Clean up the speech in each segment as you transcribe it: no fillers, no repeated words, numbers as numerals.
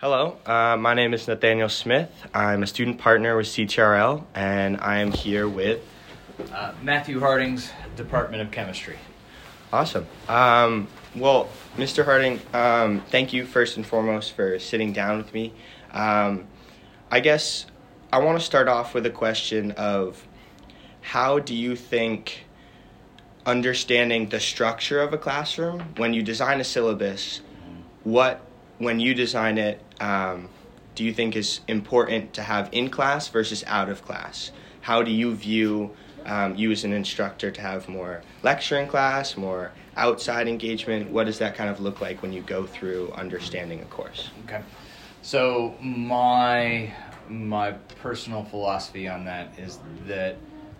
Hello, my name is Nathaniel Smith. I'm a student partner with CTRL, and I am here with Matthew Harding's Department of Chemistry. Awesome. Well, Mr. Harding, thank you first and foremost for sitting down with me. I guess I want to start off with a question of how do you think understanding the structure of a classroom, when you design a syllabus, when you design it, do you think is important to have in class versus out of class? How do you view you as an instructor to have more lecture in class, more outside engagement? What does that kind of look like when you go through understanding a course? Okay. So my personal philosophy on that is that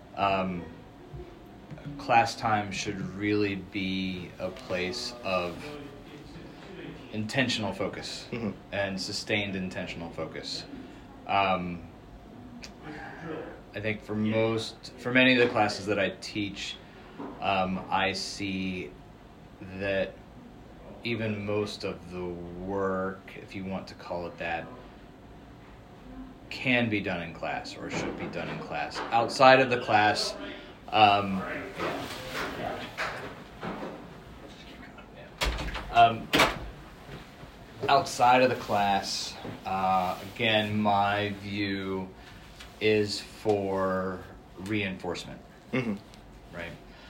class time should really be a place of intentional focus and sustained intentional focus. I think for many of the classes that I teach, I see that even most of the work, if you want to call it that, can be done in class or should be done in class. Outside of the class, outside of the class, again, my view is for reinforcement, right?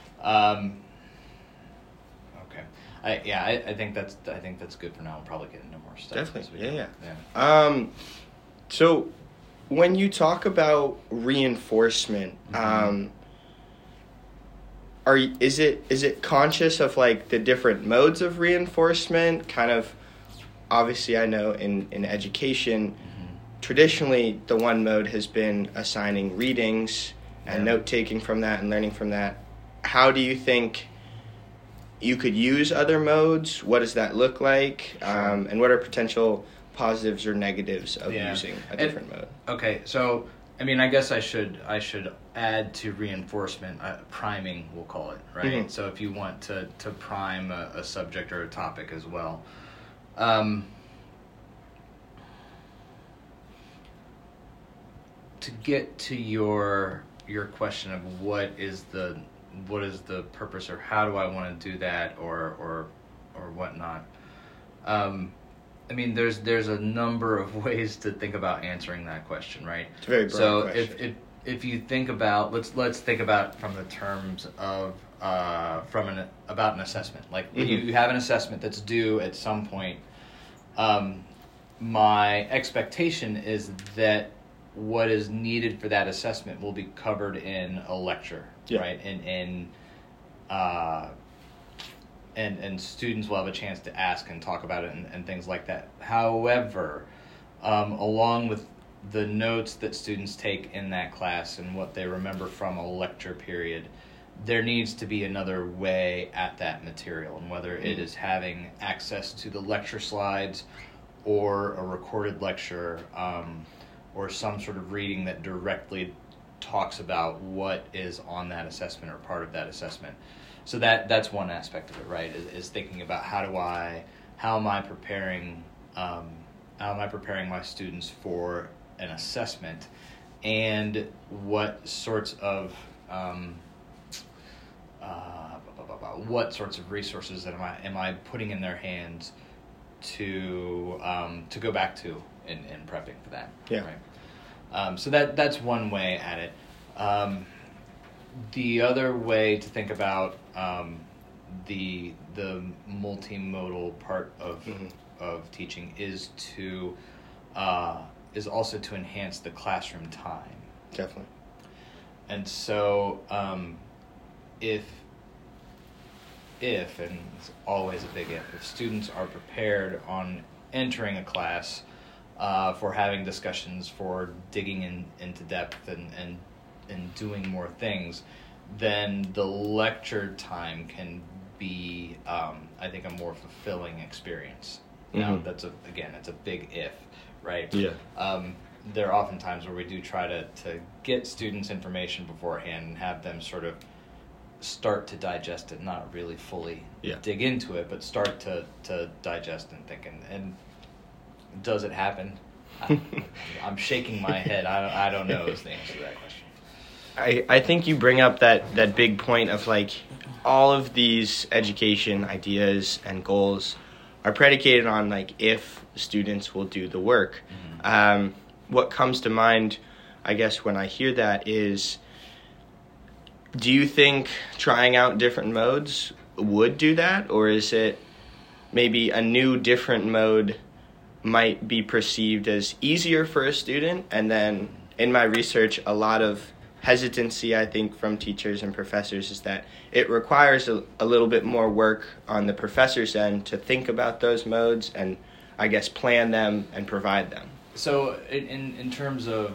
Okay, I think that's good for now. We'll probably get into more stuff. Definitely, yeah. So, when you talk about reinforcement, is it conscious of like the different modes of reinforcement? Kind of, obviously, I know in education, traditionally the one mode has been assigning readings and note taking from that and learning from that. How do you think you could use other modes? What does that look like? And what are potential positives or negatives of using a different mode? Okay, so I mean, I guess I should add to reinforcement, priming, we'll call it, right? So if you want to prime a subject or a topic as well. To get to your question of what is the purpose, or how do I want to do that, or whatnot. I mean, there's a number of ways to think about answering that question, right? It's a very broad question. So if you think about, let's think about from the terms of about an assessment. Like you have an assessment that's due at some point. My expectation is that what is needed for that assessment will be covered in a lecture, right? And students will have a chance to ask and talk about it and things like that. However, along with the notes that students take in that class and what they remember from a lecture period, there needs to be another way at that material, and whether it is having access to the lecture slides or a recorded lecture, or some sort of reading that directly talks about what is on that assessment or part of that assessment. So that's one aspect of it, right? Is thinking about how am I preparing my students for an assessment, and what sorts of resources am I putting in their hands to go back to in prepping for that. Yeah. Right. So that's one way at it. The other way to think about the multimodal part of teaching is also to enhance the classroom time. Definitely. And so if and it's always a big if students are prepared on entering a class for having discussions, for digging into depth and doing more things, then the lecture time can be, I think, a more fulfilling experience. Now, it's a big if, right? Yeah. There are often times where we do try to get students information beforehand and have them sort of start to digest it, not really fully dig into it, but start to digest and think. And Does it happen? I'm shaking my head. I don't know is the answer to that question. I think you bring up that big point of like all of these education ideas and goals are predicated on like if students will do the work. Mm-hmm. What comes to mind, I guess, when I hear that is, do you think trying out different modes would do that, or is it maybe a new different mode might be perceived as easier for a student? And then in my research, a lot of hesitancy, I think, from teachers and professors is that it requires a little bit more work on the professor's end to think about those modes and, I guess, plan them and provide them. So in terms of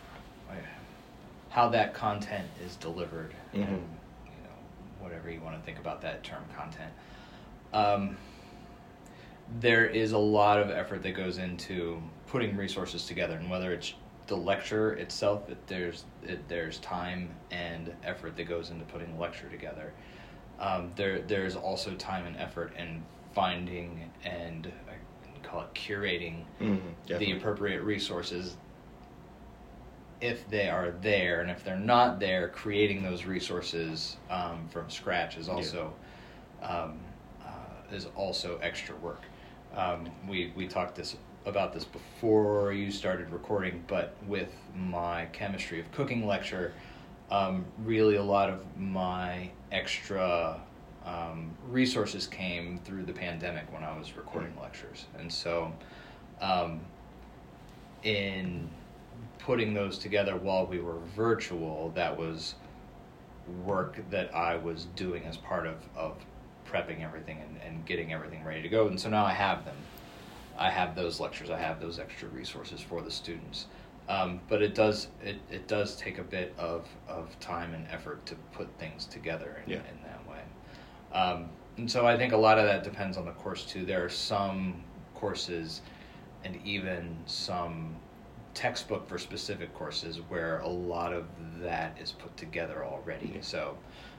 how that content is delivered, mm-hmm. and whatever you want to think about that term content, there is a lot of effort that goes into putting resources together, and whether it's the lecture itself, there's time and effort that goes into putting the lecture together. There's also time and effort in finding and I call it curating the appropriate resources if they are there, and if they're not there, creating those resources from scratch is also extra work. We talked about this before you started recording, but with my chemistry of cooking lecture, really a lot of my extra resources came through the pandemic when I was recording lectures. And so in putting those together while we were virtual, that was work that I was doing as part of prepping everything and getting everything ready to go. And so now I have them. I have those lectures. I have those extra resources for the students. But it does take a bit of time and effort to put things together in that way. And so I think a lot of that depends on the course too. There are some courses and even some textbook for specific courses where a lot of that is put together already. Yeah. So,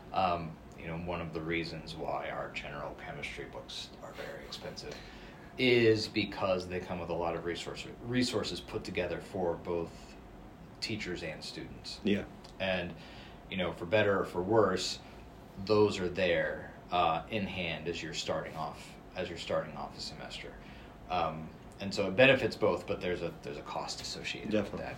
one of the reasons why our general chemistry books are very expensive is because they come with a lot of resources put together for both teachers and students. Yeah. And, for better or for worse, those are there in hand as you're starting off the semester. And so it benefits both, but there's a cost associated with that.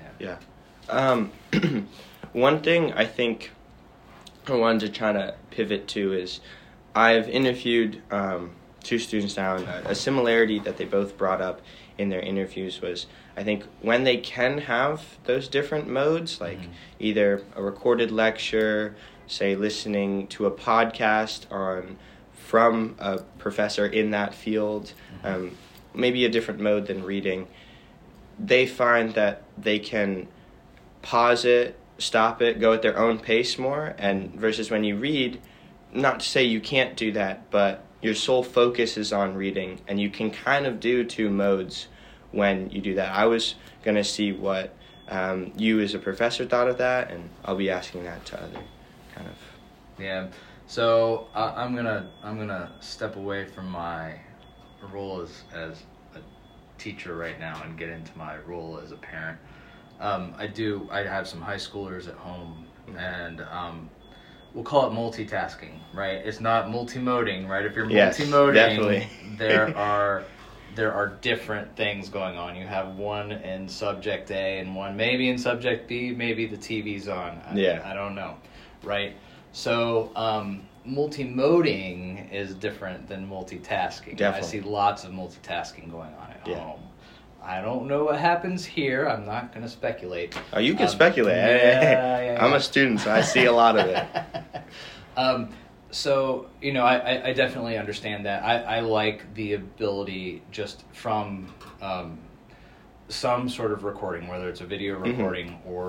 Yeah. One thing I think I wanted to try to pivot to is I've interviewed two students now, and a similarity that they both brought up in their interviews was, I think, when they can have those different modes, like either a recorded lecture, say listening to a podcast from a professor in that field, maybe a different mode than reading, they find that they can pause it, stop it, go at their own pace more, and versus when you read, not to say you can't do that, but your sole focus is on reading, and you can kind of do two modes when you do that. I was going to see what you as a professor thought of that, and I'll be asking that to other kind of... Yeah, so I'm gonna step away from my role as a teacher right now and get into my role as a parent. I have some high schoolers at home, and we'll call it multitasking, right? It's not multimoding, right? If you're multimoding, definitely. there are different things going on. You have one in subject A and one maybe in subject B, maybe the TV's on. I don't know, right? So multimoding is different than multitasking. Definitely. I see lots of multitasking going on at home. I don't know what happens here. I'm not going to speculate. Oh, you can speculate. Yeah. I'm a student, so I see a lot of it. So, I definitely understand that. I like the ability just from some sort of recording, whether it's a video recording or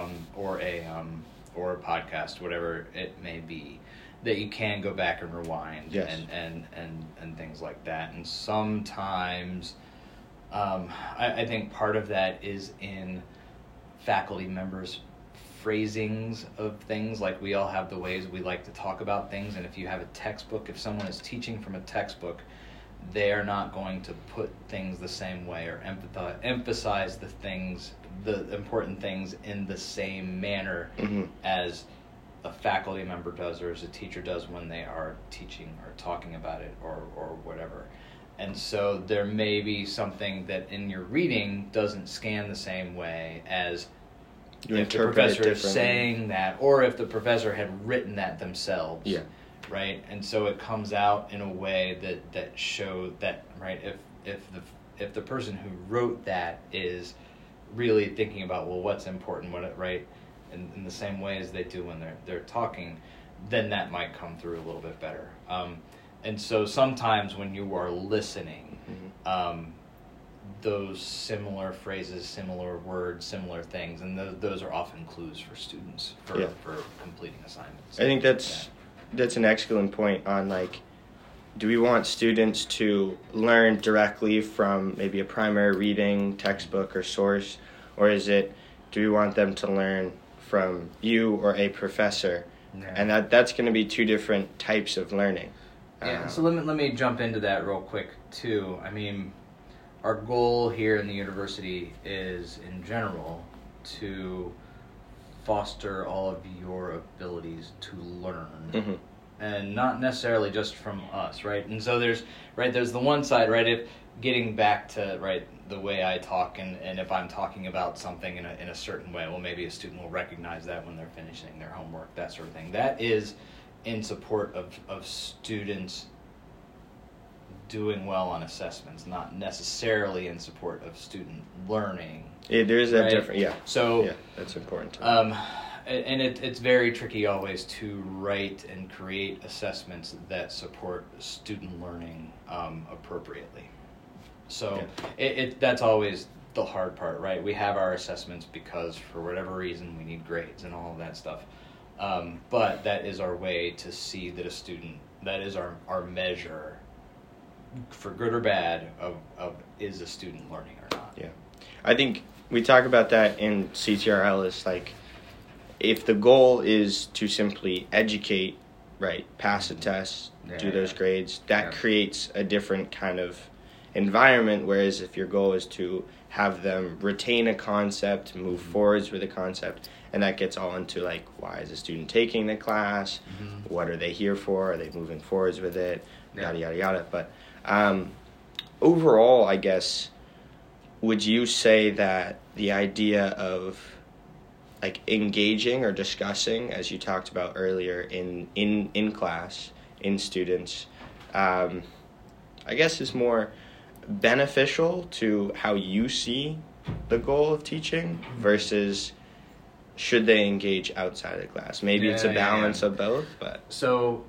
a podcast, whatever it may be, that you can go back and rewind and things like that. And sometimes I think part of that is in faculty members' phrasings of things. Like, we all have the ways we like to talk about things, and if you have a textbook, if someone is teaching from a textbook, they are not going to put things the same way or emphasize the important things in the same manner as a faculty member does or as a teacher does when they are teaching or talking about it or whatever. And so there may be something that in your reading doesn't scan the same way as if the professor is saying that, or if the professor had written that themselves. Yeah. Right? And so it comes out in a way that showed that, right, if the person who wrote that is really thinking about, well, what's important, right, in the same way as they do when they're talking, then that might come through a little bit better. And so sometimes when you are listening, those similar phrases, similar words, similar things, and those are often clues for students for completing assignments. I think that's an excellent point on, like, do we want students to learn directly from maybe a primary reading, textbook, or source, or do we want them to learn from you or a professor? Yeah. And that's going to be two different types of learning. Yeah, so let me jump into that real quick, too. I mean, our goal here in the university is, in general, to foster all of your abilities to learn, and not necessarily just from us, right? And so there's the one side, right? If getting back to, right, the way I talk, and if I'm talking about something in a certain way, well, maybe a student will recognize that when they're finishing their homework, that sort of thing. That is in support of students doing well on assessments, not necessarily in support of student learning. Yeah, there is that difference. Yeah. So yeah, that's important. And it's very tricky always to write and create assessments that support student learning appropriately. So that's always the hard part, right? We have our assessments because for whatever reason we need grades and all of that stuff. But that is our way to see that a student, that is our measure, for good or bad, of is a student learning or not. Yeah. I think we talk about that in CTRL as, like, if the goal is to simply educate, right, pass a test, do those grades, that creates a different kind of environment, whereas if your goal is to have them retain a concept, move forwards with a concept, and that gets all into, like, why is a student taking the class, what are they here for, are they moving forwards with it, yada, yada, yada. But overall, I guess, would you say that the idea of, like, engaging or discussing, as you talked about earlier, in class, in students, I guess is more beneficial to how you see the goal of teaching versus should they engage outside of class? Maybe it's a balance of both, but... So,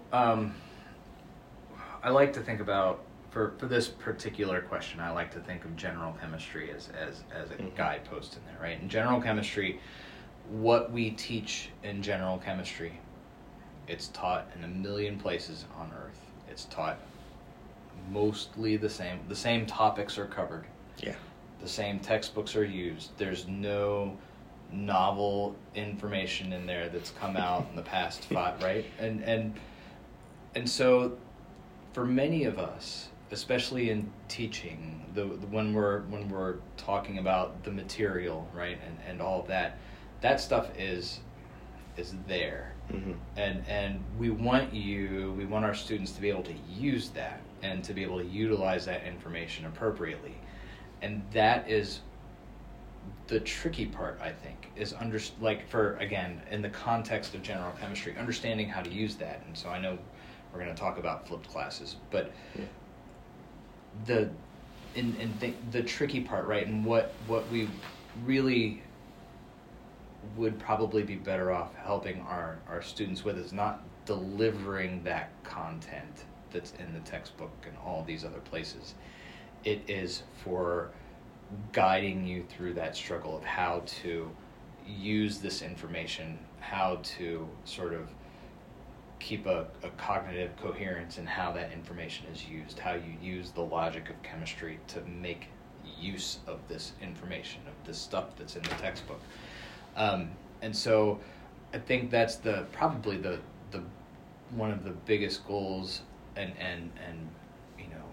I like to think about, for this particular question, I like to think of general chemistry as a guidepost in there, right? In general chemistry, what we teach in general chemistry, it's taught in a million places on Earth. It's taught mostly the same topics are covered. Yeah. The same textbooks are used. There's no novel information in there that's come out in the past 5, right? And so for many of us, especially in teaching, when we're talking about the material, right, and all of that stuff is there. And we want our students to be able to use that and to be able to utilize that information appropriately. And that is the tricky part, I think, is in the context of general chemistry, understanding how to use that. And so I know we're going to talk about flipped classes, but the tricky part, right, and what we really would probably be better off helping our students with is not delivering that content that's in the textbook and all these other places. It is for guiding you through that struggle of how to use this information, how to sort of keep a cognitive coherence in how that information is used, how you use the logic of chemistry to make use of this information, of this stuff that's in the textbook. And so I think that's probably the one of the biggest goals and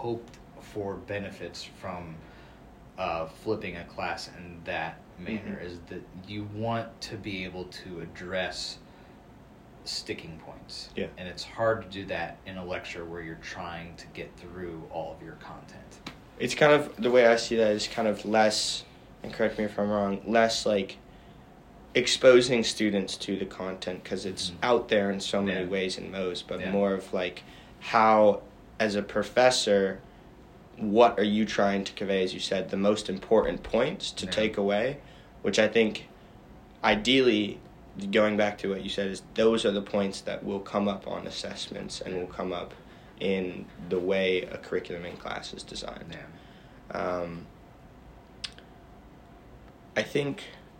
hoped for benefits from flipping a class in that manner, is that you want to be able to address sticking points. Yeah. And it's hard to do that in a lecture where you're trying to get through all of your content. It's kind of, the way I see that is kind of less, and correct me if I'm wrong, less like exposing students to the content, because it's out there in so many ways and modes, but more of like how, as a professor, what are you trying to convey, as you said, the most important points to take away, which I think ideally, going back to what you said, is those are the points that will come up on assessments and will come up in the way a curriculum in class is designed. I think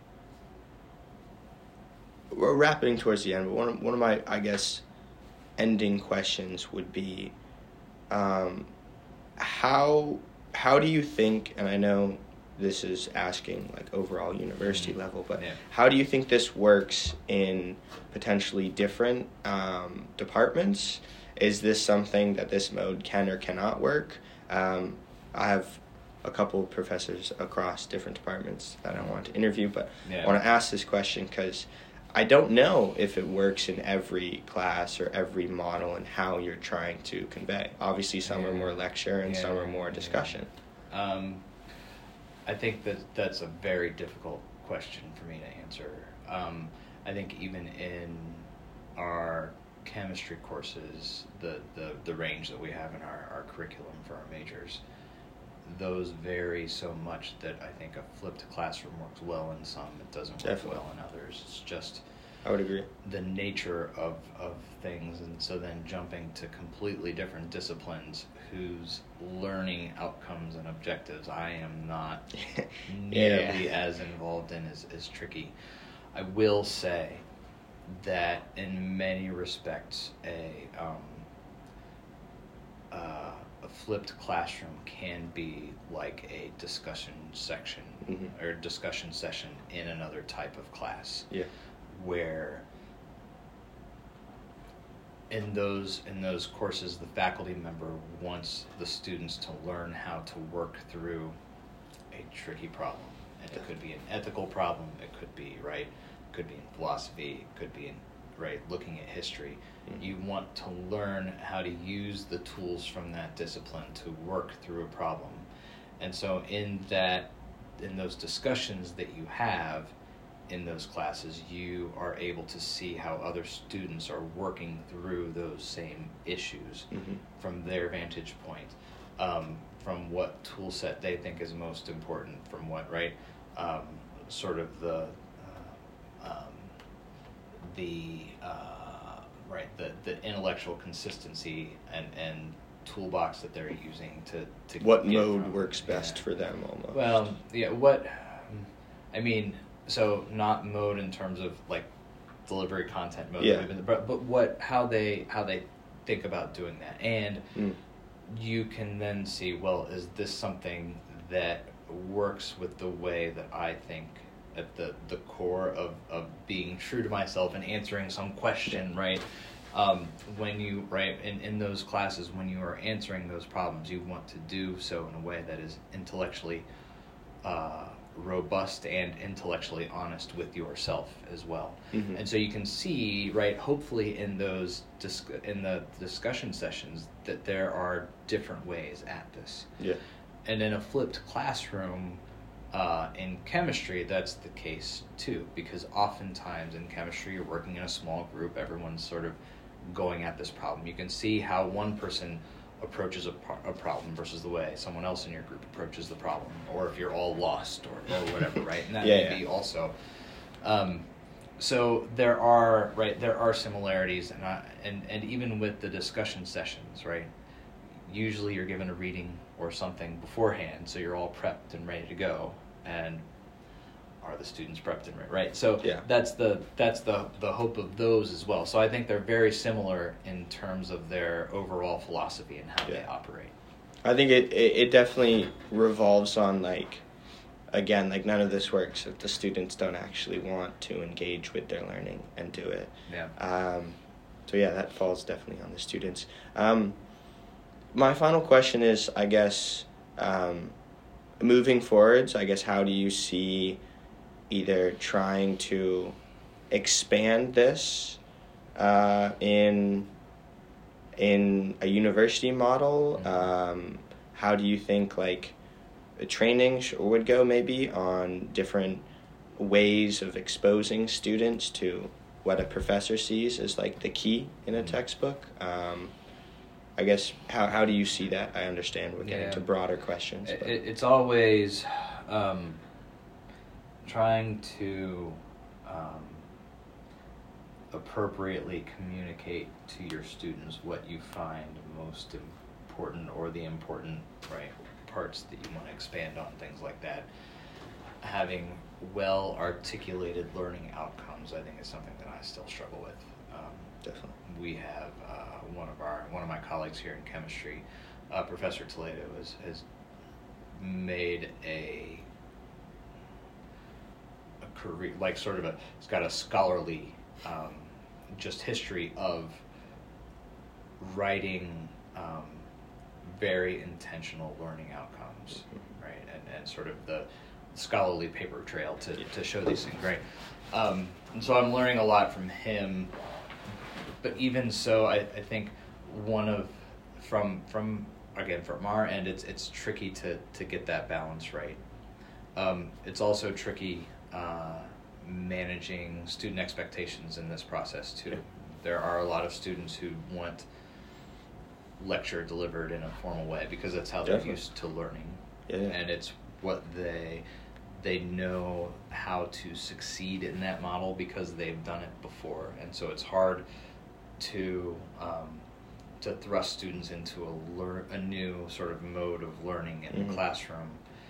we're wrapping towards the end, but one of my, I guess, ending questions would be, how do you think, and I know this is asking like overall university level, but how do you think this works in potentially different departments? Is this something that this mode can or cannot work? I have a couple of professors across different departments that I want to interview, but I want to ask this question because I don't know if it works in every class or every model and how you're trying to convey. Obviously, some are more lecture and some are more discussion. I think that's a very difficult question for me to answer. I think even in our chemistry courses, the range that we have in our curriculum for our majors, those vary so much that I think a flipped classroom works well in some, it doesn't work well in others. It's just, I would agree, the nature of things. And so then jumping to completely different disciplines whose learning outcomes and objectives I am not nearly as involved in is tricky. I will say that in many respects a flipped classroom can be like a discussion section or discussion session in another type of class. Where in those courses the faculty member wants the students to learn how to work through a tricky problem. And it could be an ethical problem, it could be could be in philosophy, it could be in looking at history. You want to learn how to use the tools from that discipline to work through a problem. And so in those discussions that you have in those classes, you are able to see how other students are working through those same issues from their vantage point, from what tool set they think is most important, from what sort of the intellectual consistency and toolbox that they're using to what mode works best for them almost. Well, so not mode in terms of like delivery content mode, but how they think about doing that. And you can then see, well, is this something that works with the way that I think at the core of being true to myself and answering some question, right? When you, in those classes, when you are answering those problems, you want to do so in a way that is intellectually robust and intellectually honest with yourself as well. And so you can see, hopefully in those in the discussion sessions, that there are different ways at this. And in a flipped classroom, in chemistry, that's the case too, because oftentimes in chemistry you're working in a small group, everyone's sort of going at this problem. You can see how one person approaches a problem versus the way someone else in your group approaches the problem, or if you're all lost or whatever, and that may be also. So there are similarities, and even with the discussion sessions, usually you're given a reading or something beforehand, so you're all prepped and ready to go. And are the students prepped and ready, So that's the hope of those as well. So I think they're very similar in terms of their overall philosophy and how they operate. I think it definitely revolves on none of this works if the students don't actually want to engage with their learning and do it. So that falls definitely on the students. my final question is, I guess, moving forwards, I guess, how do you see either trying to expand this in a university model? How do you think, like, the training would go maybe on different ways of exposing students to what a professor sees as, like, the key in a textbook? I guess, how do you see that? I understand we're getting to broader questions. It's always trying to appropriately communicate to your students what you find most important, or the important parts that you want to expand on, things like that. Having well articulated learning outcomes, I think, is something that I still struggle with. Definitely. We have one of my colleagues here in chemistry, Professor Toledo, has made a career, like, sort of it's got a scholarly just history of writing very intentional learning outcomes, right? And sort of the scholarly paper trail to show these things, right? And so I'm learning a lot from him. But even so, I think from our end, it's tricky to get that balance right. It's also tricky managing student expectations in this process too. Yeah. There are a lot of students who want lecture delivered in a formal way because that's how they're used to learning. Yeah. And it's what they know how to succeed in that model because they've done it before, and so it's hard to thrust students into a new sort of mode of learning in the classroom.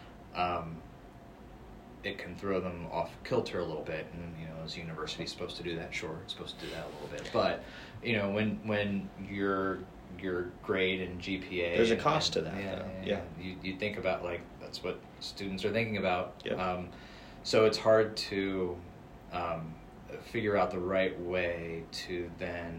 It can throw them off kilter a little bit, and is university supposed to do that? Sure, it's supposed to do that a little bit, but when your grade and GPA, there's a cost to that. Yeah. You think about, like, that's what students are thinking about. Yeah. So it's hard to figure out the right way to then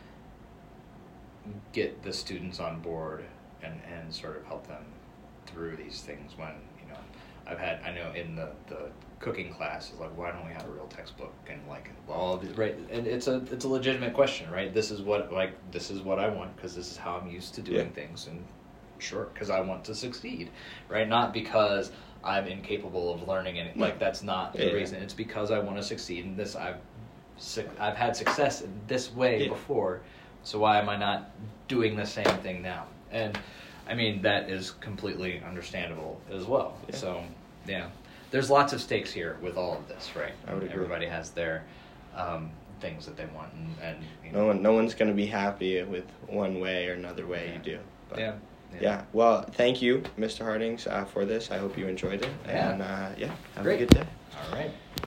get the students on board and sort of help them through these things when, I know in the cooking class is like, why don't we have a real textbook? And like, well, right, and it's a legitimate question, right? This is what I want because this is how I'm used to doing things, and sure, because I want to succeed, right? Not because I'm incapable of learning, and like that's not the reason. It's because I want to succeed in this. I've had success in this way before, so why am I not doing the same thing now? And I mean, that is completely understandable as well. Yeah. So, there's lots of stakes here with all of this, right? I would agree. Everybody has their things that they want, and no one's going to be happy with one way or another way you do. But, yeah. Well, thank you, Mr. Hardings, for this. I hope you enjoyed it. Yeah. And have Great. a good day. All right.